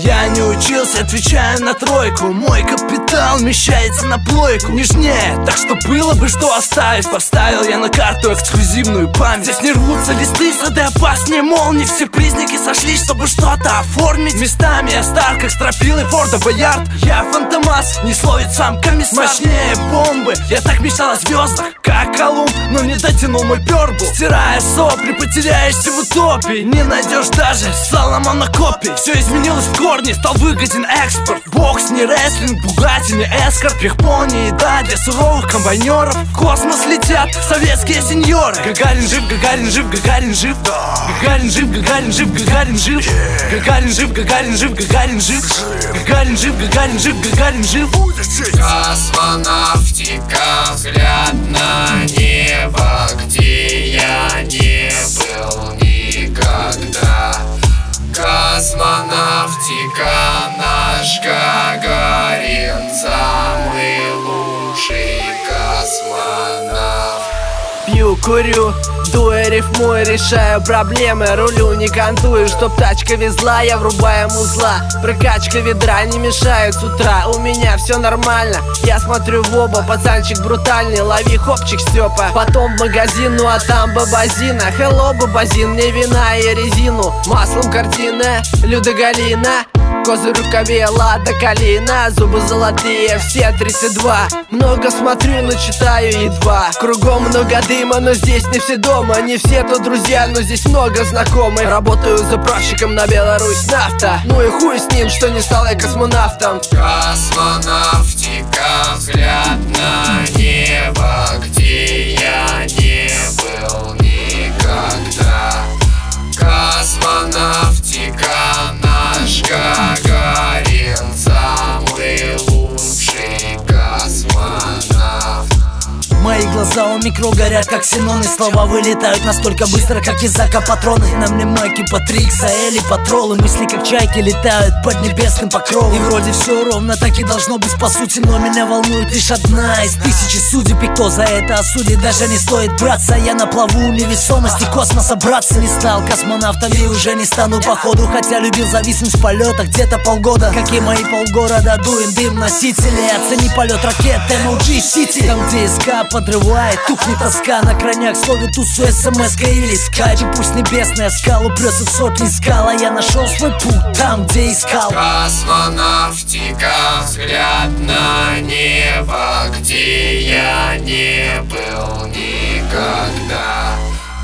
Я не учился, отвечаю на тройку. Мой капитал вмещается на плойку. Нежнее, так что было бы что оставить. Поставил я на карту эксклюзивную память. Здесь не рвутся листы, сады опаснее молний. Все признаки сошлись, чтобы что-то оформить. Местами я стар, как стропилы Форда Боярд. Я фантомас, не словит сам комиссар. Мощнее бомбы, я так мечтал о звездах, как Колумб, но не дотянул мой пербл. Стирая сопли, потеряешься в утопии. Не найдешь даже Соломона копий. Все изменилось в корне, стал выгоден экспорт. Бокс, не рестлинг, Бугатти, не эскорт. Пихпо не еда для суровых комбайнеров. В космос летят советские сеньоры. Гагарин жив, Гагарин жив, Гагарин жив. Гагарин жив, Гагарин жив, Гагарин жив. Гагарин жив, Гагарин жив, Гагарин жив. Гагарин жив, Гагарин жив, Гагарин жив. Космонавтика, взгляд на небо, где я не был никогда. Космонавтика, наш Гагарин, самый лучший космонавт. Пью, курю, дуя, рифмую, решаю проблемы. Рулю, не кантую, чтоб тачка везла. Я врубаю музла, прокачка ведра не мешает с утра. У меня все нормально, я смотрю в оба. Пацанчик брутальный, лови хопчик Степа. Потом в магазин, ну а там бабазина. Хелло, бабазин, мне вина и резину. Маслом картина, Люда Галина. Козы в рукаве, Лада Калина. Зубы золотые, все 32. Много смотрю, но читаю едва. Кругом много дыма, но здесь не все дома. Не все то друзья, но здесь много знакомых. Работаю заправщиком на Беларусь нафта. Ну и хуй с ним, что не стал я космонавтом. Космонавтика, взгляд на небо, где я не был никогда. Космонавтика, наш Гагарин, самый лучший космонавт. Мои глаза у микро горят, как ксеноны. Слова вылетают настолько быстро, как из зака патроны. На мне майки по 3х или патролы. Мысли как чайки летают под небесным покровом. И вроде все ровно, так и должно быть по сути. Но меня волнует лишь одна из тысячи судеб. И кто за это осудит, даже не стоит браться. Я на плаву невесомости космоса, браться. Не стал космонавтом и уже не стану походу. Хотя любил зависнуть в полетах где-то полгода. Как и мои полгорода, дуем дым носители. Оцени полет ракет MLG City. Там где СК подрывает, тухнет тоска. На крайняк словит тусу смс-ка или скайп. И пусть небесная скала упрется в сотни скал, а я нашел свой путь там, где искал. Космонавтика, взгляд на небо, где я не был никогда.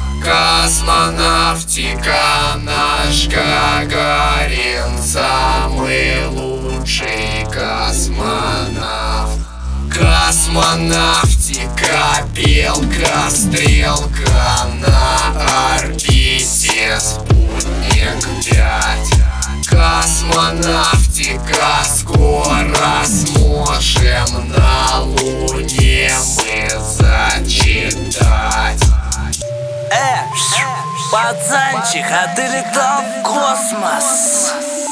Космонавтика, наш Гагарин, самый лучший космонавт. Космонавтика, белка, стрелка на орбите, спутник 5. Космонавтика, скоро сможем на Луне мы зачитать. Пацанчик, а ты летал в космос?